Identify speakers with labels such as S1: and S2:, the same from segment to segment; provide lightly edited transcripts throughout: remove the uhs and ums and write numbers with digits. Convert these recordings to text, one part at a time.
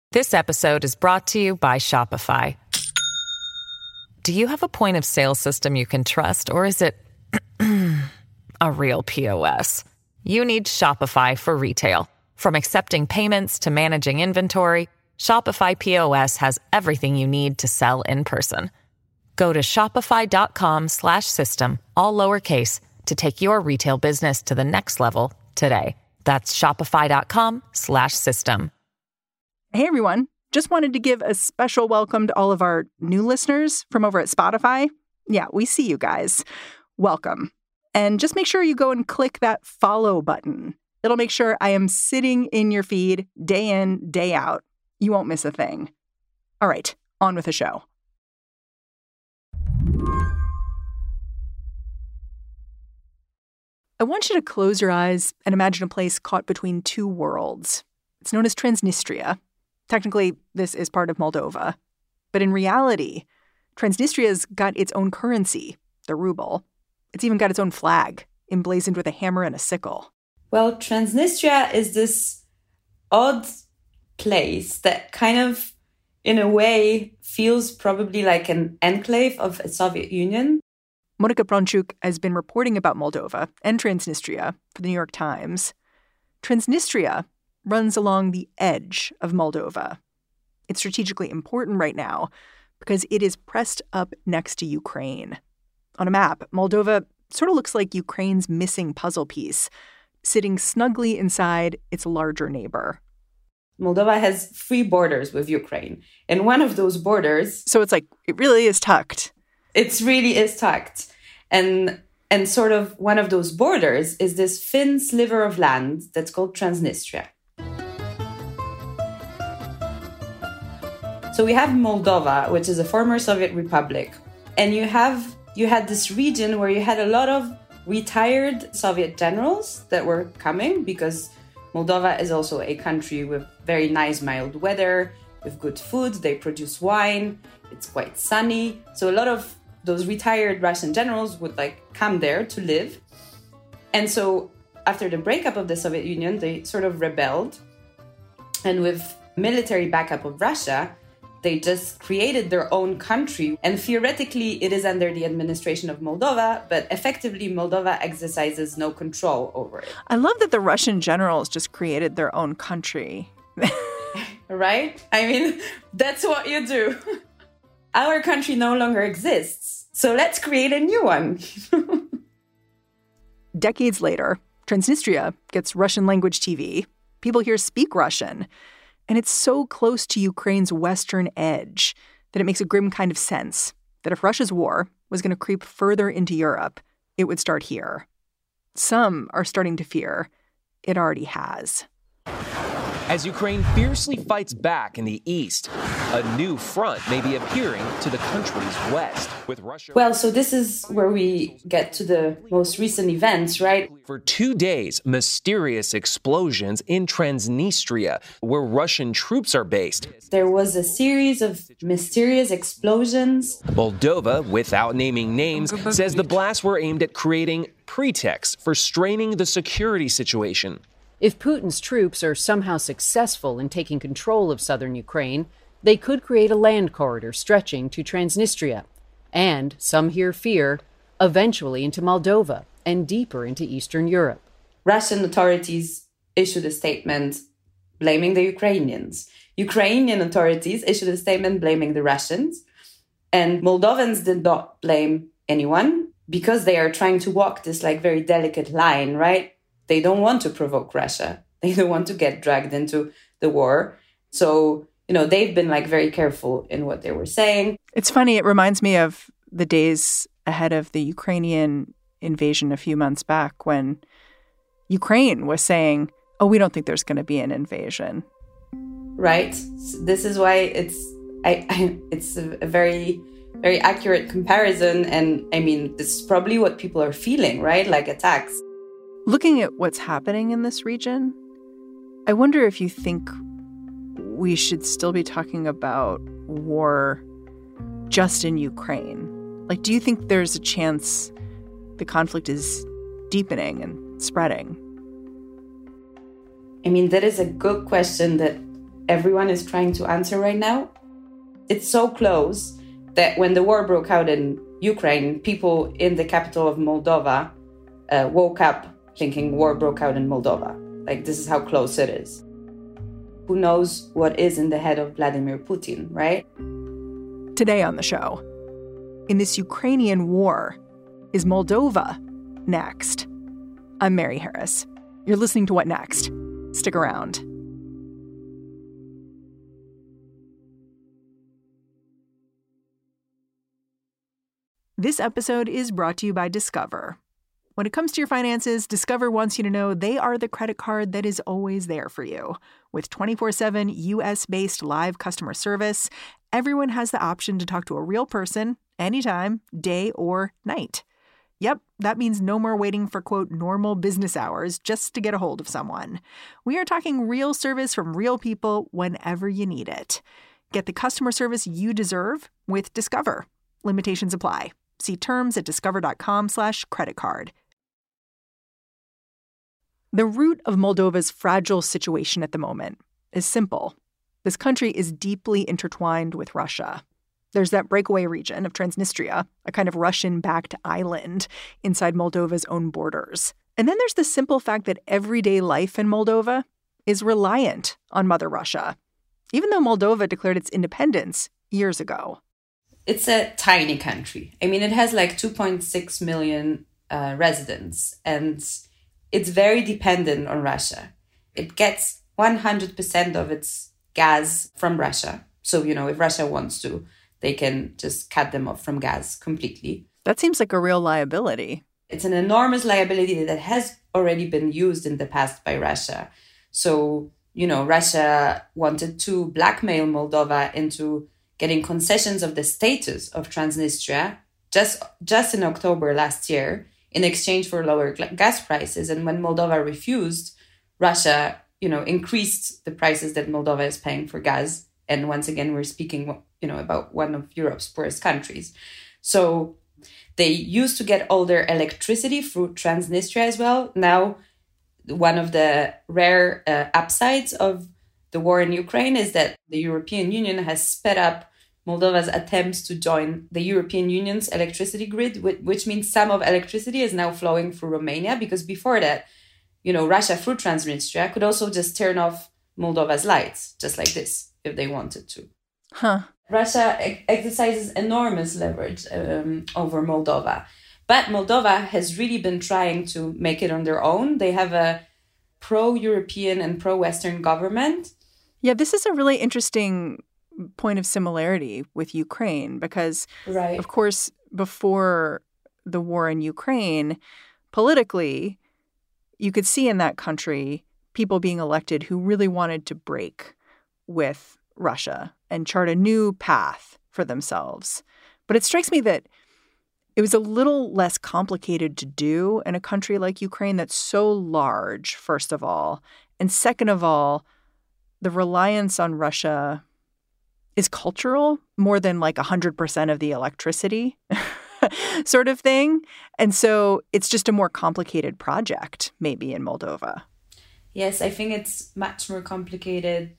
S1: This episode is brought to you by Shopify. Do you have a point of sale system you can trust, or is it a real POS? You need Shopify for retail. From accepting payments to managing inventory, Shopify POS has everything you need to sell in person. Go to shopify.com/system, all lowercase, to take your retail business to the next level today. That's shopify.com/system.
S2: Hey, everyone. Just wanted to give a special welcome to all of our new listeners from over at Spotify. Yeah, we see you guys. Welcome. And just make sure you go and click that follow button. It'll make sure I am sitting in your feed day in, day out. You won't miss a thing. All right, on with the show. I want you to close your eyes and imagine a place caught between two worlds. It's known as Transnistria. Technically, this is part of Moldova. But in reality, Transnistria's got its own currency, the ruble. It's even got its own flag, emblazoned with a hammer and a sickle.
S3: Well, Transnistria is this odd place that kind of, in a way, feels probably like an enclave of the Soviet Union.
S2: Monika Brączuk has been reporting about Moldova and Transnistria for the New York Times. Transnistria runs along the edge of Moldova. It's strategically important right now because it is pressed up next to Ukraine. On a map, Moldova sort of looks like Ukraine's missing puzzle piece, sitting snugly inside its larger neighbor.
S3: Moldova has 3 borders with Ukraine. And one of those borders...
S2: So it's like, it really is tucked.
S3: It really is tucked. And sort of one of those borders is this thin sliver of land that's called Transnistria. So we have Moldova, which is a former Soviet republic. And you had this region where you had a lot of retired Soviet generals that were coming, because Moldova is also a country with very nice mild weather, with good food. They produce wine. It's quite sunny. So a lot of those retired Russian generals would come there to live. And so after the breakup of the Soviet Union, they sort of rebelled. And with military backup of Russia, they just created their own country. And theoretically, it is under the administration of Moldova, but effectively, Moldova exercises no control over it.
S2: I love that the Russian generals just created their own country.
S3: Right? I mean, that's what you do. Our country no longer exists, so let's create a new one.
S2: Decades later, Transnistria gets Russian language TV. People here speak Russian. And it's so close to Ukraine's western edge that it makes a grim kind of sense that if Russia's war was going to creep further into Europe, it would start here. Some are starting to fear it already has.
S4: As Ukraine fiercely fights back in the east, a new front may be appearing to the country's west, with Russia...
S3: Well, so this is where we get to the most recent events, right?
S4: For 2 days, mysterious explosions in Transnistria, where Russian troops are based.
S3: There was a series of mysterious explosions.
S4: Moldova, without naming names, says the blasts were aimed at creating pretexts for straining the security situation.
S5: If Putin's troops are somehow successful in taking control of southern Ukraine, they could create a land corridor stretching to Transnistria, and, some here fear, eventually into Moldova and deeper into Eastern Europe.
S3: Russian authorities issued a statement blaming the Ukrainians. Ukrainian authorities issued a statement blaming the Russians, and Moldovans did not blame anyone because they are trying to walk this very delicate line, right? They don't want to provoke Russia. They don't want to get dragged into the war. So, they've been very careful in what they were saying.
S2: It's funny. It reminds me of the days ahead of the Ukrainian invasion a few months back when Ukraine was saying, oh, we don't think there's going to be an invasion.
S3: Right. This is why it's a very, very accurate comparison. And I mean, this is probably what people are feeling, right? Attacks.
S2: Looking at what's happening in this region, I wonder if you think we should still be talking about war just in Ukraine. Do you think there's a chance the conflict is deepening and spreading?
S3: I mean, that is a good question that everyone is trying to answer right now. It's so close that when the war broke out in Ukraine, people in the capital of Moldova woke up thinking war broke out in Moldova. Like, this is how close it is. Who knows what is in the head of Vladimir Putin, right?
S2: Today on the show, in this Ukrainian war, is Moldova next? I'm Mary Harris. You're listening to What Next? Stick around. This episode is brought to you by Discover. When it comes to your finances, Discover wants you to know they are the credit card that is always there for you. With 24/7 U.S.-based live customer service, everyone has the option to talk to a real person anytime, day or night. Yep, that means no more waiting for, quote, normal business hours just to get a hold of someone. We are talking real service from real people whenever you need it. Get the customer service you deserve with Discover. Limitations apply. See terms at discover.com/creditcard. The root of Moldova's fragile situation at the moment is simple. This country is deeply intertwined with Russia. There's that breakaway region of Transnistria, a kind of Russian-backed island inside Moldova's own borders. And then there's the simple fact that everyday life in Moldova is reliant on Mother Russia, even though Moldova declared its independence years ago.
S3: It's a tiny country. I mean, it has like 2.6 million residents, and it's very dependent on Russia. It gets 100% of its gas from Russia. So, if Russia wants to, they can just cut them off from gas completely.
S2: That seems like a real liability.
S3: It's an enormous liability that has already been used in the past by Russia. So, Russia wanted to blackmail Moldova into getting concessions of the status of Transnistria just in October last year in exchange for lower gas prices. And when Moldova refused, Russia, increased the prices that Moldova is paying for gas. And once again, we're speaking, about one of Europe's poorest countries. So they used to get all their electricity through Transnistria as well. Now, one of the rare upsides of the war in Ukraine is that the European Union has sped up Moldova's attempts to join the European Union's electricity grid, which means some of electricity is now flowing through Romania, because before that, Russia through Transnistria could also just turn off Moldova's lights, just like this, if they wanted to. Russia exercises enormous leverage over Moldova. But Moldova has really been trying to make it on their own. They have a pro-European and pro-Western government.
S2: Yeah, this is a really interesting point of similarity with Ukraine because,
S3: right,
S2: of course, before the war in Ukraine, politically, you could see in that country people being elected who really wanted to break with Russia and chart a new path for themselves. But it strikes me that it was a little less complicated to do in a country like Ukraine that's so large, first of all. And second of all, the reliance on Russia is cultural more than like 100% of the electricity sort of thing. And so it's just a more complicated project, maybe, in Moldova.
S3: Yes, I think it's much more complicated.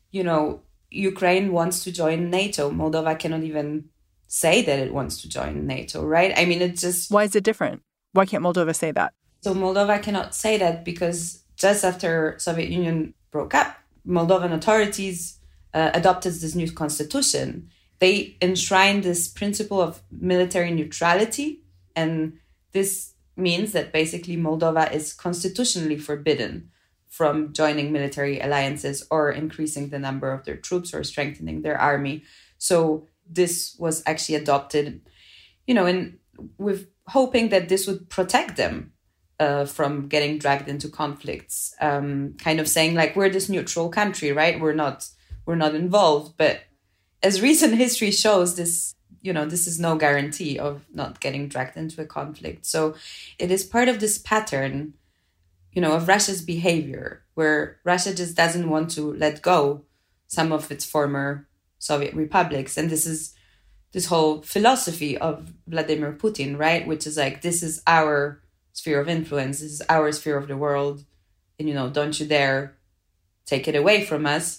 S3: Ukraine wants to join NATO. Moldova cannot even say that it wants to join NATO, right? I mean, it's just...
S2: Why is it different? Why can't Moldova say that?
S3: So Moldova cannot say that because just after Soviet Union broke up, Moldovan authorities adopted this new constitution. They enshrined this principle of military neutrality. And this means that basically Moldova is constitutionally forbidden from joining military alliances or increasing the number of their troops or strengthening their army. So this was actually adopted, and with hoping that this would protect them from getting dragged into conflicts, kind of saying like, we're this neutral country, right? We're not involved. But as recent history shows, this is no guarantee of not getting dragged into a conflict. So it is part of this pattern, of Russia's behavior, where Russia just doesn't want to let go some of its former Soviet republics. And this is this whole philosophy of Vladimir Putin, right? Which is like, this is our sphere of influence. This is our sphere of the world. And, don't you dare take it away from us.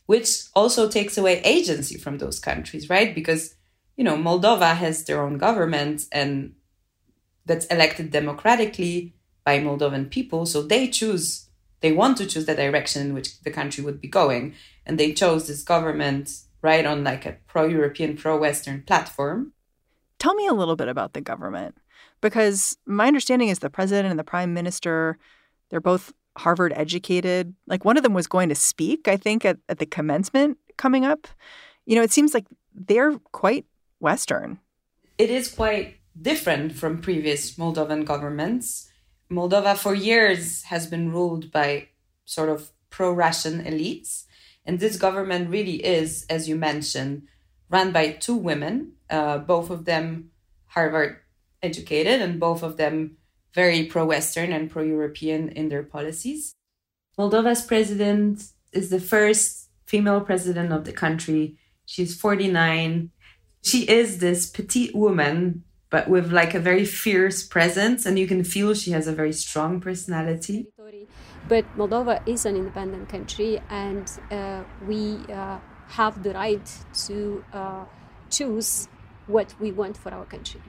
S3: which also takes away agency from those countries, right? Because, Moldova has their own government and that's elected democratically by Moldovan people. So they want to choose the direction in which the country would be going. And they chose this government right on like a pro-European, pro-Western platform.
S2: Tell me a little bit about the government, because my understanding is the president and the prime minister, they're both Harvard educated. Like one of them was going to speak, I think, at the commencement coming up. It seems like they're quite Western.
S3: It is quite different from previous Moldovan governments. Moldova for years has been ruled by sort of pro-Russian elites. And this government really is, as you mentioned, run by two women, both of them Harvard educated and both of them very pro-Western and pro-European in their policies. Moldova's president is the first female president of the country. She's 49. She is this petite woman, but with like a very fierce presence, and you can feel she has a very strong personality.
S6: But Moldova is an independent country, and we have the right to choose what we want for our country.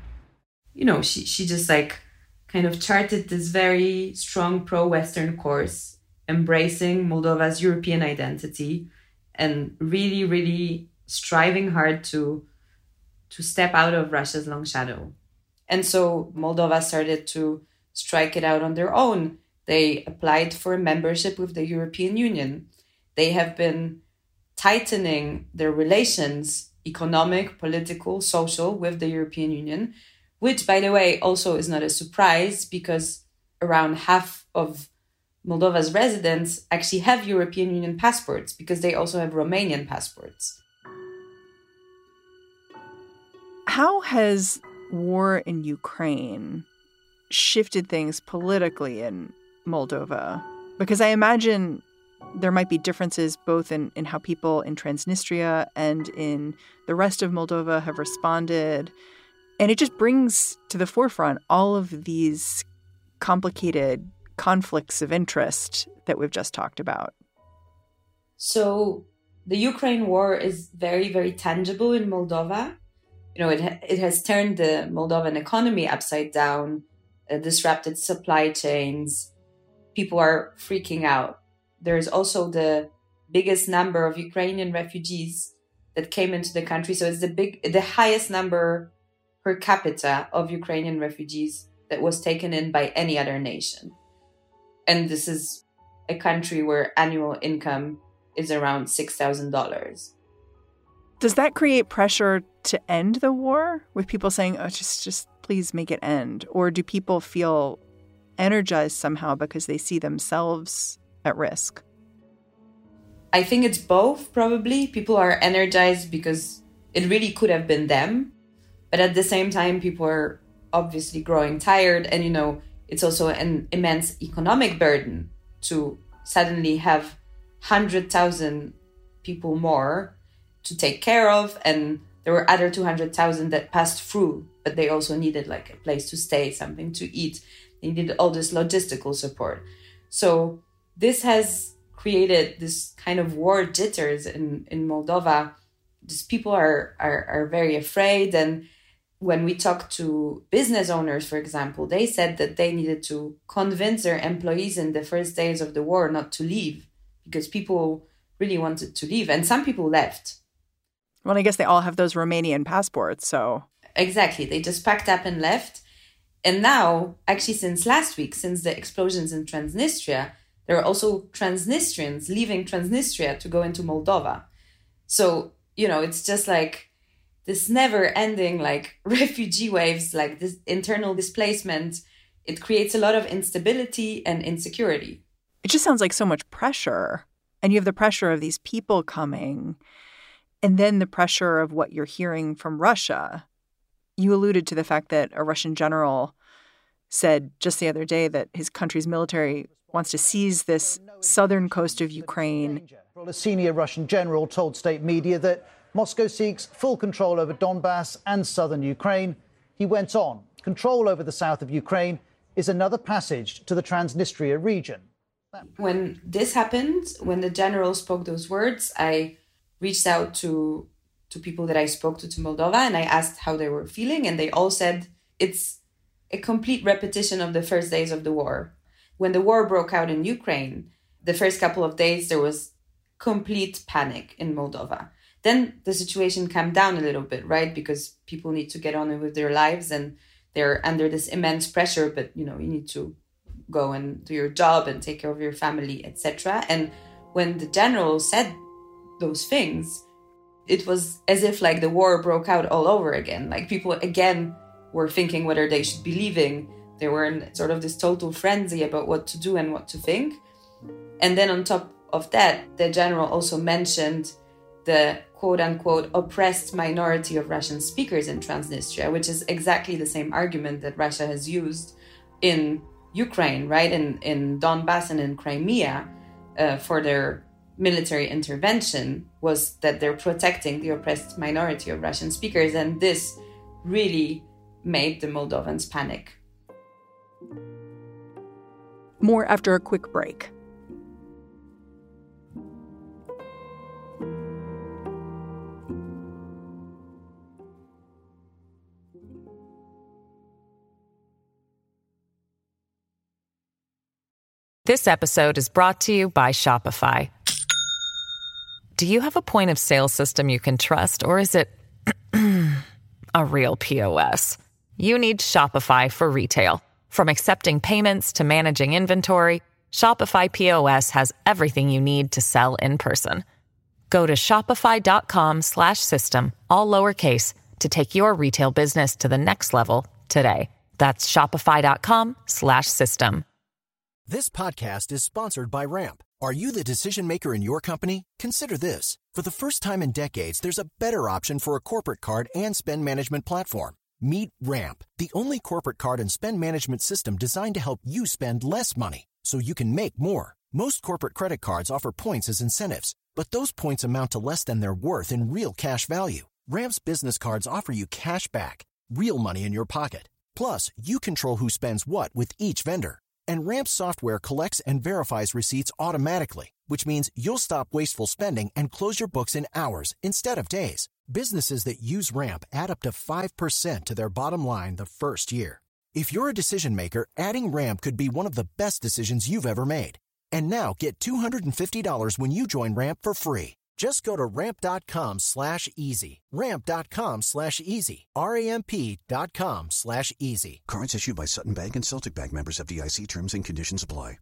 S3: She just like kind of charted this very strong pro-Western course, embracing Moldova's European identity and really, really striving hard to step out of Russia's long shadow. And so Moldova started to strike it out on their own. They applied for membership with the European Union. They have been tightening their relations, economic, political, social, with the European Union, which, by the way, also is not a surprise because around half of Moldova's residents actually have European Union passports because they also have Romanian passports.
S2: How has war in Ukraine shifted things politically in Moldova? Because I imagine there might be differences both in how people in Transnistria and in the rest of Moldova have responded. And it just brings to the forefront all of these complicated conflicts of interest that we've just talked about.
S3: So the Ukraine war is very, very tangible in Moldova. It has turned the Moldovan economy upside down, disrupted supply chains. People are freaking out. There's also the biggest number of Ukrainian refugees that came into the country. So it's the highest number per capita of Ukrainian refugees that was taken in by any other nation. And this is a country where annual income is around $6,000.
S2: Does that create pressure to end the war with people saying, oh, just please make it end? Or do people feel energized somehow because they see themselves at risk?
S3: I think it's both, probably. People are energized because it really could have been them. But at the same time, people are obviously growing tired. And, it's also an immense economic burden to suddenly have 100,000 people more to take care of. And there were other 200,000 that passed through, but they also needed like a place to stay, something to eat. They needed all this logistical support. So this has created this kind of war jitters in Moldova. Just people are very afraid. And when we talked to business owners, for example, they said that they needed to convince their employees in the first days of the war not to leave because people really wanted to leave. And some people left.
S2: Well, I guess they all have those Romanian passports, so...
S3: Exactly. They just packed up and left. And now, actually, since last week, since the explosions in Transnistria, there are also Transnistrians leaving Transnistria to go into Moldova. So, it's just like this never-ending, like, refugee waves, like this internal displacement. It creates a lot of instability and insecurity.
S2: It just sounds like so much pressure. And you have the pressure of these people coming, and then the pressure of what you're hearing from Russia. You alluded to the fact that a Russian general said just the other day that his country's military wants to seize this southern coast of Ukraine.
S7: Well, a senior Russian general told state media that Moscow seeks full control over Donbass and southern Ukraine. He went on, control over the south of Ukraine is another passage to the Transnistria region.
S3: When this happened, when the general spoke those words, I reached out to people that I spoke to Moldova, and I asked how they were feeling, and they all said it's a complete repetition of the first days of the war. When the war broke out in Ukraine, the first couple of days, there was complete panic in Moldova. Then the situation calmed down a little bit, right? Because people need to get on with their lives and they're under this immense pressure, but you need to go and do your job and take care of your family, etc. And when the general said those things, it was as if like the war broke out all over again. Like people again were thinking whether they should be leaving. They were in sort of this total frenzy about what to do and what to think. And then on top of that, the general also mentioned the quote-unquote oppressed minority of Russian speakers in Transnistria, which is exactly the same argument that Russia has used in Ukraine, right? In Donbass and in Crimea for their military intervention, was that they're protecting the oppressed minority of Russian speakers. And this really made the Moldovans panic.
S2: More after a quick break.
S1: This episode is brought to you by Shopify. Do you have a point of sale system you can trust, or is it a real POS? You need Shopify for retail. From accepting payments to managing inventory, Shopify POS has everything you need to sell in person. Go to shopify.com/system, all lowercase, to take your retail business to the next level today. That's shopify.com/system.
S8: This podcast is sponsored by Ramp. Are you the decision maker in your company? Consider this. For the first time in decades, there's a better option for a corporate card and spend management platform. Meet Ramp, the only corporate card and spend management system designed to help you spend less money so you can make more. Most corporate credit cards offer points as incentives, but those points amount to less than their worth in real cash value. Ramp's business cards offer you cash back, real money in your pocket. Plus, you control who spends what with each vendor. And Ramp software collects and verifies receipts automatically, which means you'll stop wasteful spending and close your books in hours instead of days. Businesses that use Ramp add up to 5% to their bottom line the first year. If you're a decision maker, adding Ramp could be one of the best decisions you've ever made. And now get $250 when you join Ramp for free. Just go to ramp.com/easy. Ramp.com/easy. RAMP.com/easy.
S9: Cards issued by Sutton Bank and Celtic Bank, members of FDIC. Terms and conditions apply.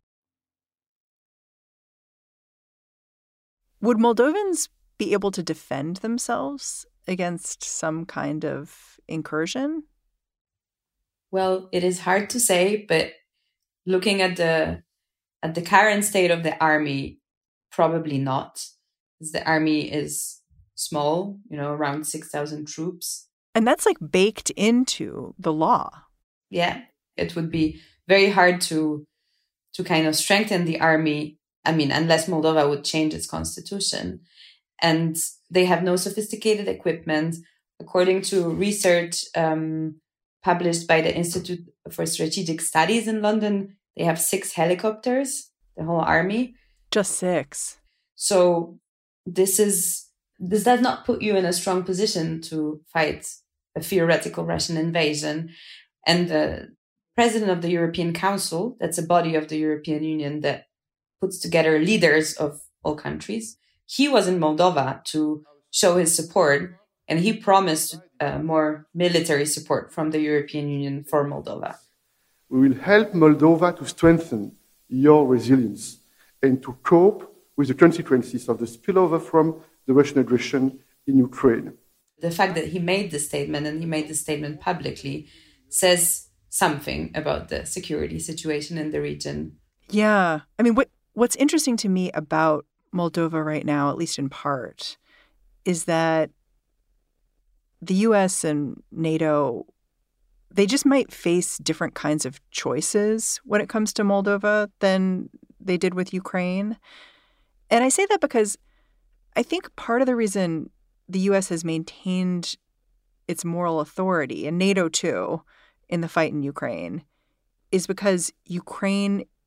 S2: Would Moldovans be able to defend themselves against some kind of incursion?
S3: Well, it is hard to say, but looking at the current state of the army, probably not. The army is small, around 6,000 troops.
S2: And that's like baked into the law.
S3: Yeah, it would be very hard to kind of strengthen the army. I mean, unless Moldova would change its constitution. And they have no sophisticated equipment. According to research published by the Institute for Strategic Studies in London, they have 6 helicopters, the whole army.
S2: Just 6.
S3: So this does not put you in a strong position to fight a theoretical Russian invasion. And the president of the European Council, that's a body of the European Union that puts together leaders of all countries, he was in Moldova to show his support, and he promised more military support from the European Union for Moldova.
S10: We will help Moldova to strengthen your resilience and to cope with the consequences of the spillover from the Russian aggression in Ukraine.
S3: The fact that he made this statement, and he made this statement publicly, says something about the security situation in the region.
S2: Yeah. I mean, what's interesting to me about Moldova right now, at least in part, is that the U.S. and NATO, they just might face different kinds of choices when it comes to Moldova than they did with Ukraine. And I say that because I think part of the reason the U.S. has maintained its moral authority, and NATO too, in the fight in Ukraine, is because Ukraine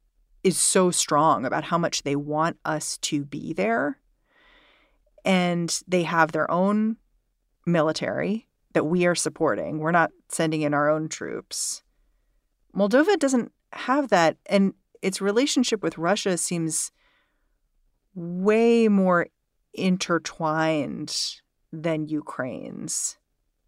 S2: is so strong about how much they want us to be there. And they have their own military that we are supporting. We're not sending in our own troops. Moldova doesn't have that. And its relationship with Russia seems way more intertwined than Ukraine's.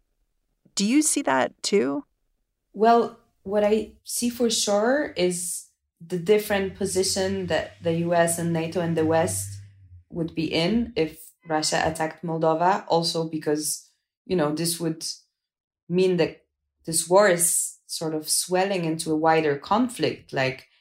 S2: Do you see that too?
S3: Well, what I see for sure is the different position that the US and NATO and the West would be in if Russia attacked Moldova. Also because, this would mean that this war is sort of swelling into a wider conflict.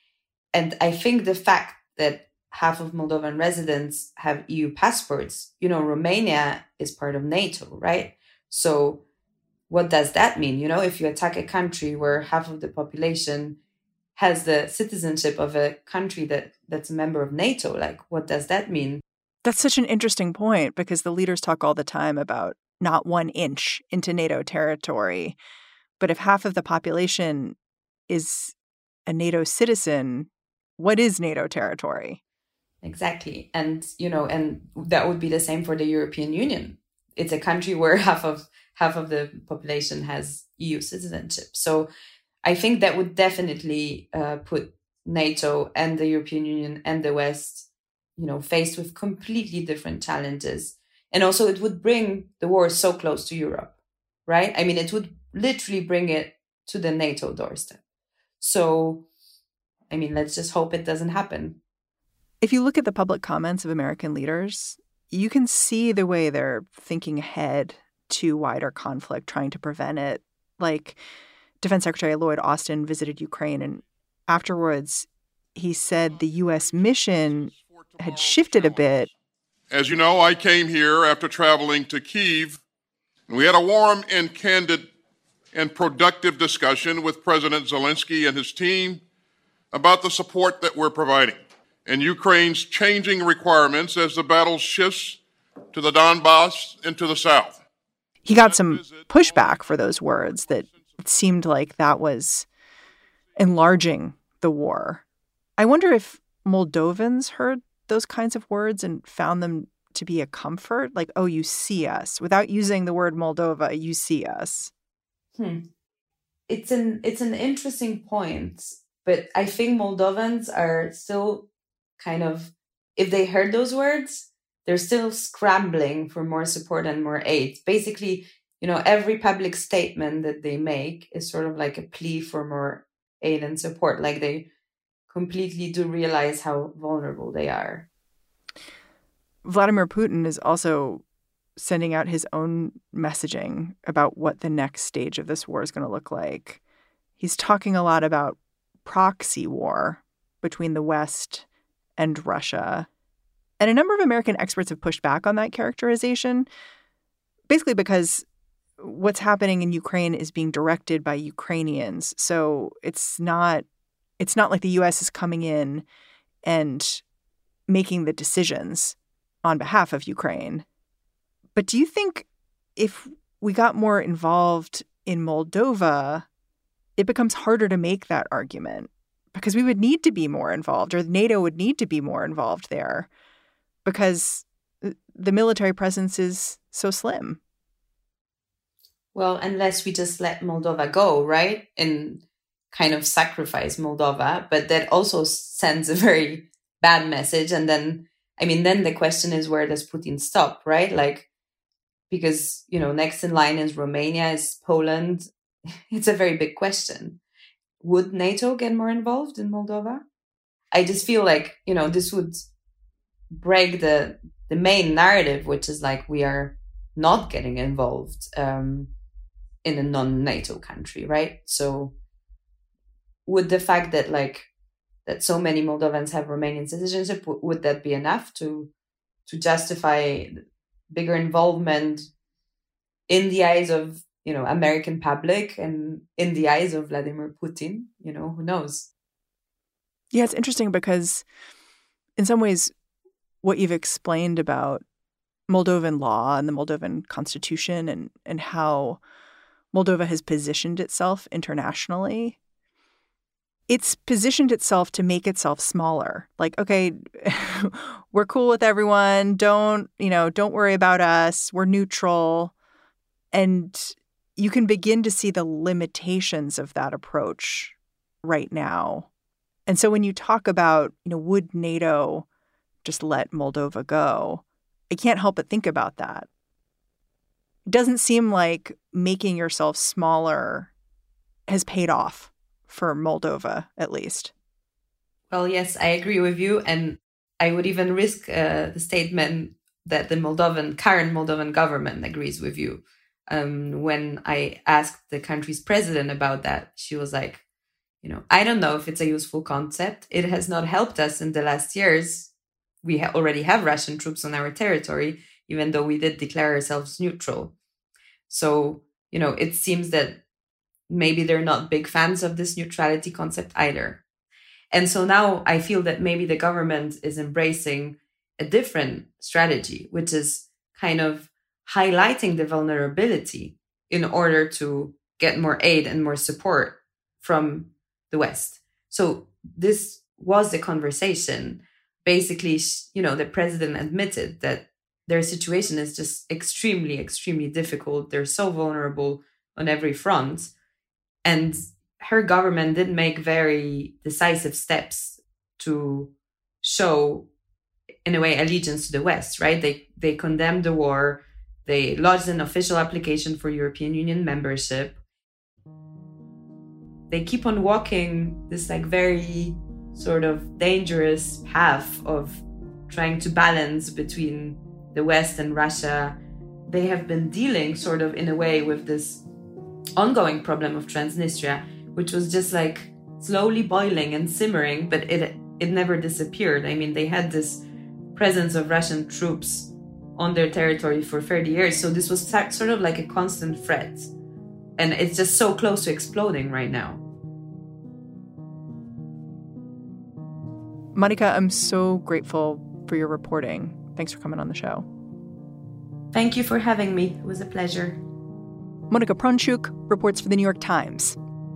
S3: And I think the fact that half of Moldovan residents have EU passports, Romania is part of NATO, right? So what does that mean? If you attack a country where half of the population has the citizenship of a country that's a member of NATO, what does that mean?
S2: That's such an interesting point, because the leaders talk all the time about not 1 inch into NATO territory. But if half of the population is a NATO citizen, what is NATO territory?
S3: Exactly. And, and that would be the same for the European Union. It's a country where half of the population has EU citizenship. So I think that would definitely put NATO and the European Union and the West, faced with completely different challenges. And also it would bring the war so close to Europe, right? I mean, it would literally bring it to the NATO doorstep. So, let's just hope it doesn't happen.
S2: If you look at the public comments of American leaders, you can see the way they're thinking ahead to wider conflict, trying to prevent it. Like Defense Secretary Lloyd Austin visited Ukraine, and afterwards he said the U.S. mission had shifted a bit.
S11: As you know, I came here after traveling to Kyiv, and we had a warm and candid and productive discussion with President Zelensky and his team about the support that we're providing and Ukraine's changing requirements as the battle shifts to the Donbass and to the south.
S2: He got some pushback for those words, that it seemed like that was enlarging the war. I wonder if Moldovans heard those kinds of words and found them to be a comfort, like, oh, you see us. Without using the word Moldova, you see us.
S3: It's an interesting point, but I think Moldovans are still kind of, if they heard those words, they're still scrambling for more support and more aid. Basically, every public statement that they make is sort of like a plea for more aid and support. Like they completely do realize how vulnerable they are.
S2: Vladimir Putin is also sending out his own messaging about what the next stage of this war is going to look like. He's talking a lot about proxy war between the West and Russia. And a number of American experts have pushed back on that characterization, basically because what's happening in Ukraine is being directed by Ukrainians. So it's not like the U.S. is coming in and making the decisions on behalf of Ukraine. But do you think if we got more involved in Moldova, it becomes harder to make that argument? Because we would need to be more involved, or NATO would need to be more involved there, because the military presence is so slim.
S3: Well, unless we just let Moldova go, right? And kind of sacrifice Moldova. But that also sends a very bad message. And then, then the question is, where does Putin stop, right? Because, next in line is Romania, is Poland. It's a very big question. Would NATO get more involved in Moldova? I just feel like, this would break the main narrative, which is like we are not getting involved in a non-NATO country, right? So would the fact that that so many Moldovans have Romanian citizenship, would that be enough to justify bigger involvement in the eyes of, American public and in the eyes of Vladimir Putin? Who knows?
S2: Yeah, it's interesting because in some ways, what you've explained about Moldovan law and the Moldovan constitution and how Moldova has positioned itself internationally, it's positioned itself to make itself smaller. Like, okay, we're cool with everyone. Don't worry about us. We're neutral. And you can begin to see the limitations of that approach right now. And so when you talk about, would NATO just let Moldova go, I can't help but think about that. It doesn't seem like making yourself smaller has paid off for Moldova, at least.
S3: Well, yes, I agree with you. And I would even risk the statement that the current Moldovan government agrees with you. When I asked the country's president about that, she was like, I don't know if it's a useful concept. It has not helped us in the last years. We already have Russian troops on our territory, even though we did declare ourselves neutral. So, it seems that maybe they're not big fans of this neutrality concept either. And so now I feel that maybe the government is embracing a different strategy, which is kind of highlighting the vulnerability in order to get more aid and more support from the West. So this was the conversation. Basically, the president admitted that their situation is just extremely, extremely difficult. They're so vulnerable on every front. And her government did make very decisive steps to show, in a way, allegiance to the West, right? They condemned the war. They lodged an official application for European Union membership. They keep on walking this very sort of dangerous path of trying to balance between the West and Russia. They have been dealing sort of in a way with this ongoing problem of Transnistria, which was just slowly boiling and simmering, but it never disappeared. I mean, they had this presence of Russian troops on their territory for 30 years. So this was sort of like a constant threat. And it's just so close to exploding right now.
S2: Monika, I'm so grateful for your reporting. Thanks for coming on the show.
S3: Thank you for having me. It was a pleasure.
S2: Monika Prąsiuk reports for The New York Times.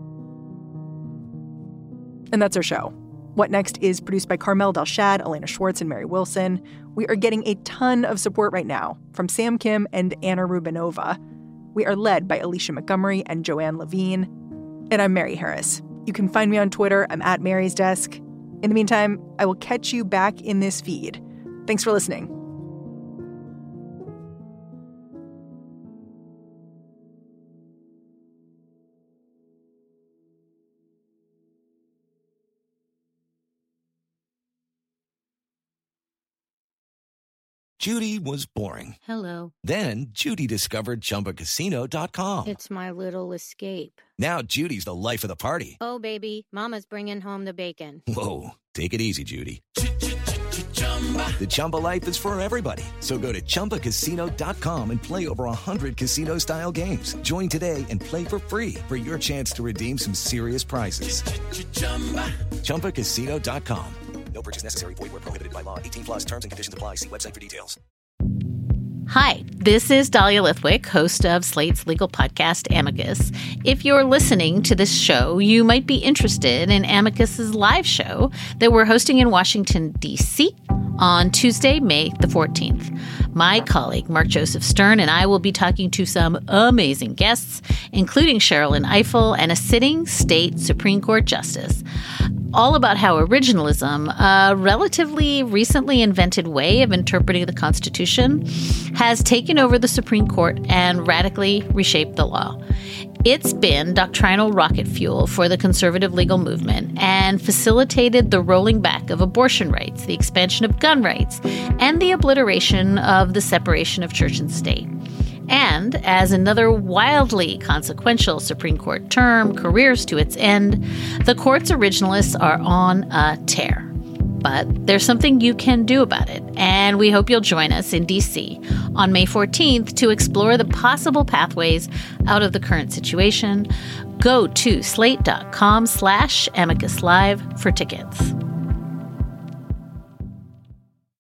S2: And that's our show. What Next is produced by Carmel Delshad, Elena Schwartz, and Mary Wilson. We are getting a ton of support right now from Sam Kim and Anna Rubinova. We are led by Alicia Montgomery and Joanne Levine. And I'm Mary Harris. You can find me on Twitter. I'm at Mary's Desk. In the meantime, I will catch you back in this feed. Thanks for listening.
S12: Judy was boring.
S13: Hello.
S12: Then Judy discovered ChumbaCasino.com.
S13: It's my little escape.
S12: Now Judy's the life of the party.
S13: Oh, baby, mama's bringing home the bacon.
S12: Whoa, take it easy, Judy. The Chumba life is for everybody. So go to ChumbaCasino.com and play over 100 casino-style games. Join today and play for free for your chance to redeem some serious prizes. ChumbaCasino.com. No purchase necessary. Void where prohibited by law. 18 plus terms and conditions apply. See website for details.
S14: Hi, this is Dahlia Lithwick, host of Slate's legal podcast, Amicus. If you're listening to this show, you might be interested in Amicus's live show that we're hosting in Washington, D.C. on Tuesday, May the 14th. My colleague, Mark Joseph Stern, and I will be talking to some amazing guests, including Sherrilyn Ifill and a sitting state Supreme Court justice, all about how originalism, a relatively recently invented way of interpreting the Constitution, has taken over the Supreme Court and radically reshaped the law. It's been doctrinal rocket fuel for the conservative legal movement and facilitated the rolling back of abortion rights, the expansion of gun rights, and the obliteration of the separation of church and state. And as another wildly consequential Supreme Court term careers to its end, the court's originalists are on a tear. But there's something you can do about it, and we hope you'll join us in D.C. on May 14th to explore the possible pathways out of the current situation. Go to slate.com/amicuslive for tickets.